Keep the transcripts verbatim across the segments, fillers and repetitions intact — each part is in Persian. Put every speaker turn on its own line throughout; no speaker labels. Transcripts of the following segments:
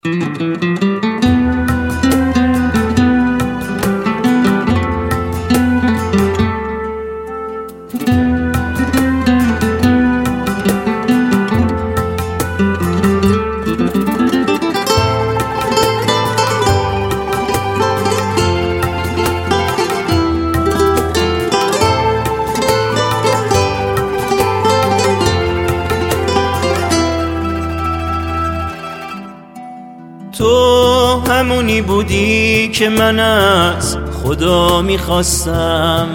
تو همونی بودی که من از خدا میخواستم،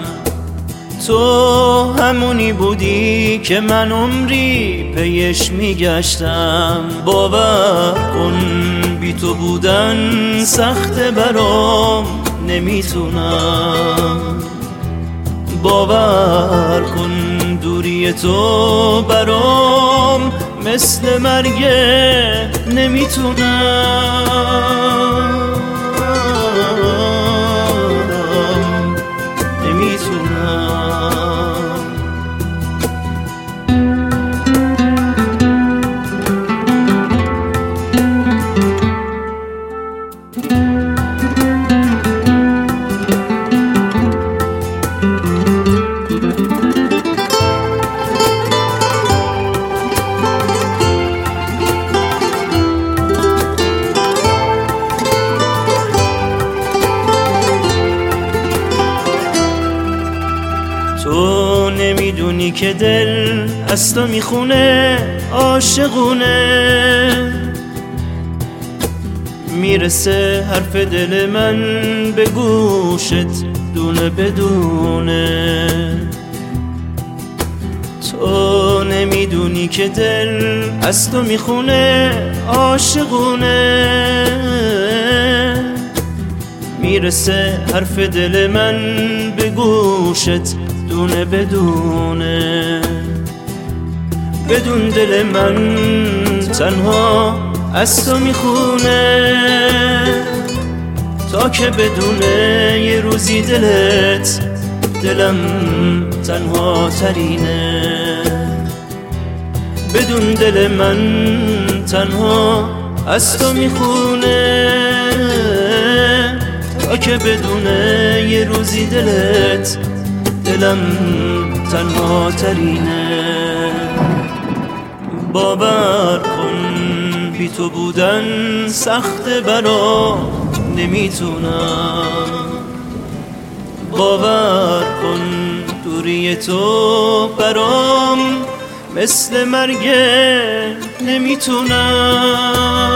تو همونی بودی که من عمری پیش میگشتم. باور کن بی تو بودن سخته برام، نمیتونم. باور کن دوری تو برام مثل مرگه، نمیتونم نمیتونم تو نمیدونی که دل از تو میخونه عاشقونه، میرسه حرف دل من به گوشت دونه بدونه. تو نمیدونی که دل از تو میخونه عاشقونه، میرسه حرف دل من به گوشت دونه بدونه. بدون دل من تنها از تو میخونه، تا که بدونه یه روزی دلت دلم تنها ترینه. بدون دل من تنها از تو میخونه، تا که بدونه یه روزی دلت دلم تنها ترینه. باور کن بی تو بودن سخته برام، نمیتونم. باور کن دوری تو برام مثل مرگه، نمیتونم